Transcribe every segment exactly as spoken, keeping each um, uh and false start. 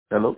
Hello?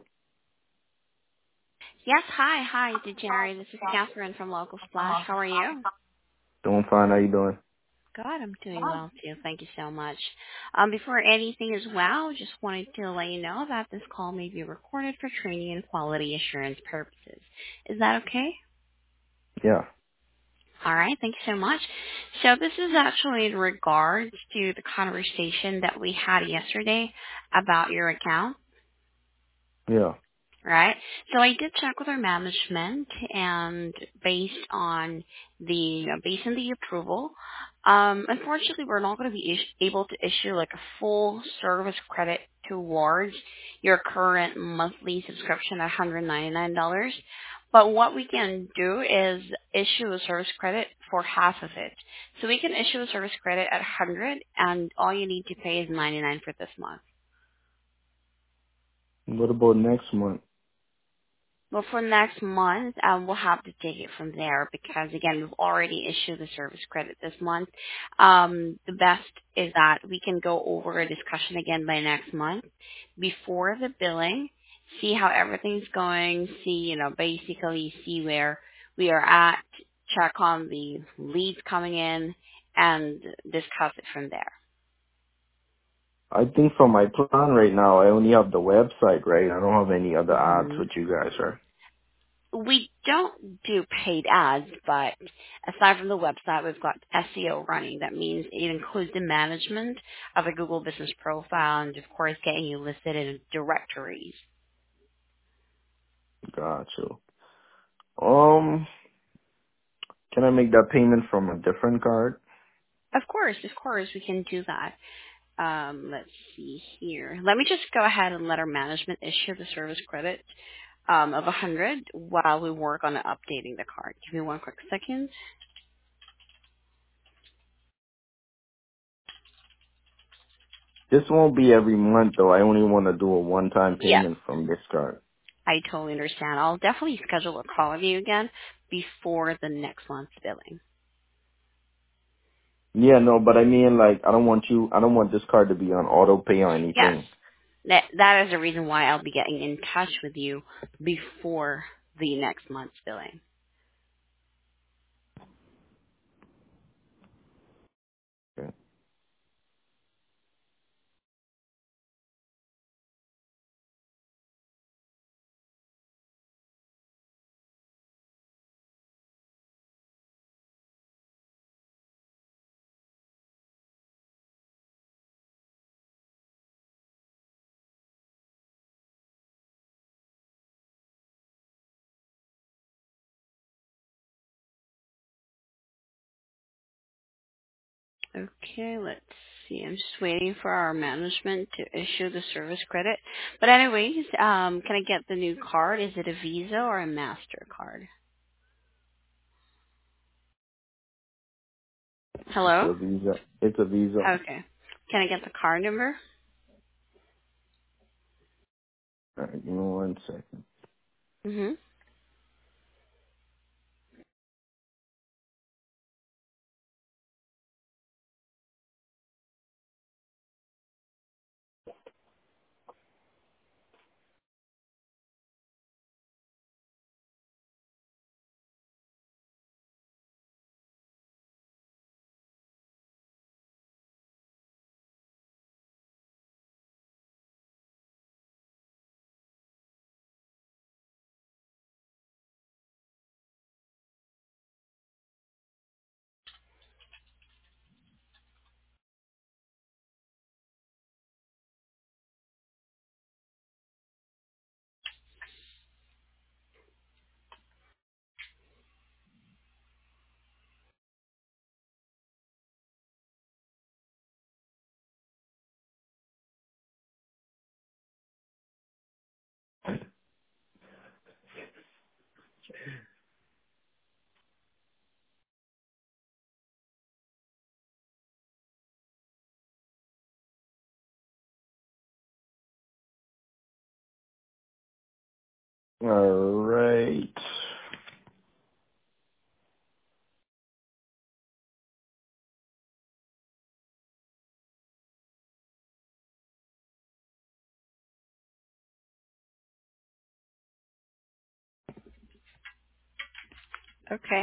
Yes, hi, hi, Jerry. This is Catherine from Local Splash. How are you? Doing fine. How you doing? Good, I'm doing well too. Thank you so much. Um, before anything as well, just wanted to let you know that this call may be recorded for training and quality assurance purposes. Is that okay? Yeah. All right, thank you so much. So this is actually in regards to the conversation that we had yesterday about your account. Yeah. Right. So I did check with our management, and based on the based on the approval, um, unfortunately, we're not going to be is- able to issue like a full service credit towards your current monthly subscription at one hundred ninety-nine dollars. But what we can do is issue a service credit for half of it. So we can issue a service credit at one hundred, and all you need to pay is ninety-nine for this month. What about next month? Well, for next month, um, we'll have to take it from there because again, we've already issued the service credit this month. Um, the best is that we can go over a discussion again by next month before the billing, see how everything's going, see, you know, basically see where we are at, check on the leads coming in, and discuss it from there. I think for my plan right now, I only have the website, right? I don't have any other ads hmm with you guys, right? We don't do paid ads, but aside from the website, we've got S E O running. That means it includes the management of a Google business profile and, of course, getting you listed in directories. Got you. Um, can I make that payment from a different card? Of course, of course, we can do that. Um, let's see here. Let me just go ahead and let our management issue the service credit um, of one hundred while we work on updating the card. Give me one quick second. This won't be every month though. I only want to do a one-time Yes, payment from this card. I totally understand. I'll definitely schedule a call with you again before the next month's billing. Yeah, no, but I mean like, I don't want you, I don't want this card to be on auto pay or Yes, anything. that that is the reason why I'll be getting in touch with you before the next month's billing. Okay. Okay, let's see. I'm just waiting for our management to issue the service credit. But anyways, um, can I get the new card? Is it a Visa or a MasterCard? It's Hello? a Visa. It's a Visa. Okay. Can I get the card number? Alright, give me one second. Mm-hmm. Alright. Okay.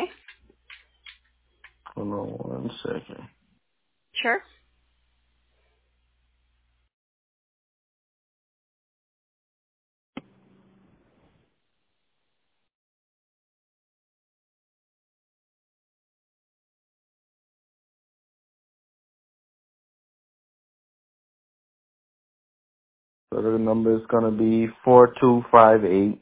Hold on one second. Sure. So the number is gonna be four two five eight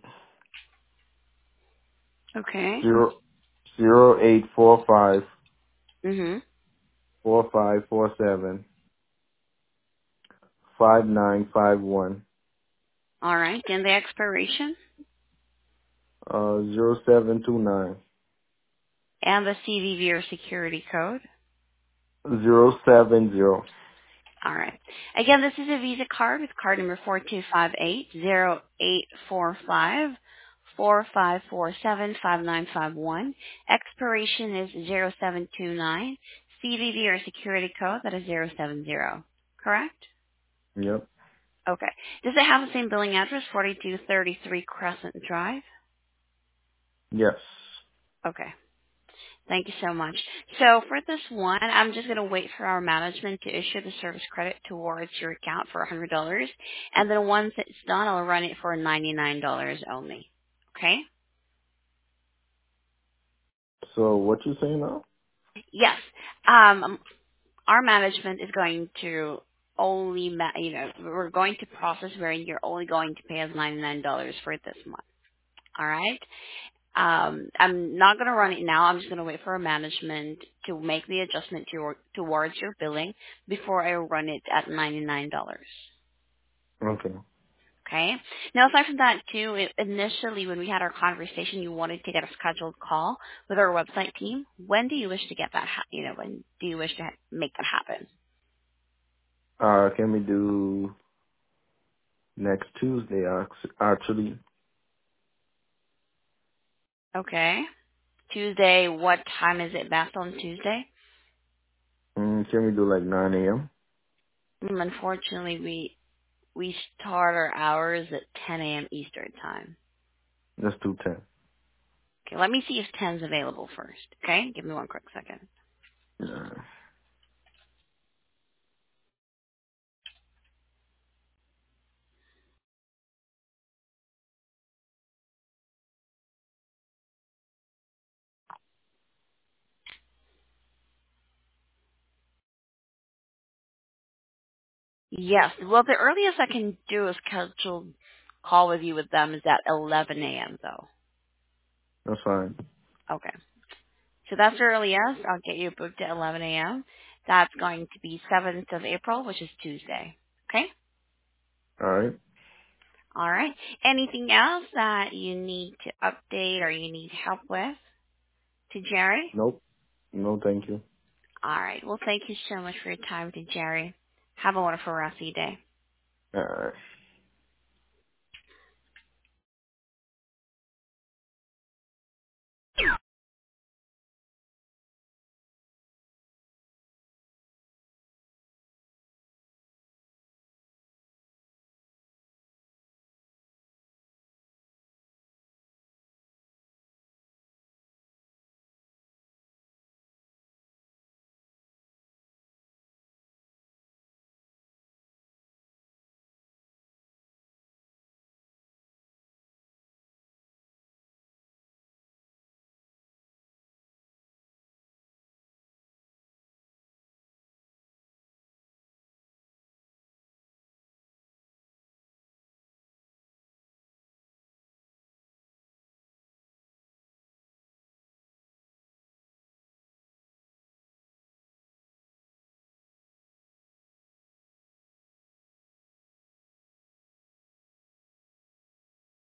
Okay. zero zero eight four five Mhm. four five four seven five nine five one All right. And the expiration uh zero seven two nine and the C V V or security code. zero seven zero. All right. Again, this is a Visa card with card number four two five eight zero eight four five four five four seven five nine five one. Expiration is zero seven two nine. C V V or security code that is zero seven zero. Correct? Yep. Okay. Does it have the same billing address, forty-two thirty-three Crescent Drive? Yes. Okay. Thank you so much. So for this one, I'm just going to wait for our management to issue the service credit towards your account for one hundred dollars. And then once it's done, I'll run it for ninety-nine dollars only. Okay? So what you say now? Yes. Um, our management is going to only, ma- you know, we're going to process wherein you're only going to pay us ninety-nine dollars for this month. All right? Um, I'm not going to run it now. I'm just going to wait for a management to make the adjustment to, towards your billing before I run it at ninety-nine dollars. Okay. Okay? Now, aside from that, too, it, initially when we had our conversation, you wanted to get a scheduled call with our website team. When do you wish to get that, ha- you know, when do you wish to ha- make that happen? Uh, can we do next Tuesday? act- Actually, Okay. Tuesday, what time is it best on Tuesday? mm, can we do like nine a m? Mm, unfortunately, we, we start our hours at ten a.m. Eastern time. Let's do ten. Okay, let me see if ten's available first. Okay, give me one quick second. Yeah. Yes, well, the earliest I can do a scheduled call with you with them is at eleven a.m. though. That's fine. Okay, so that's the earliest. I'll get you booked at eleven a.m. That's going to be seventh of April, which is Tuesday. Okay, All right. all right. Anything else that you need to update or you need help with to Jerry? Nope. No, thank you. All right. Well, thank you so much for your time to Jerry. Have a wonderful rest of your day. All right.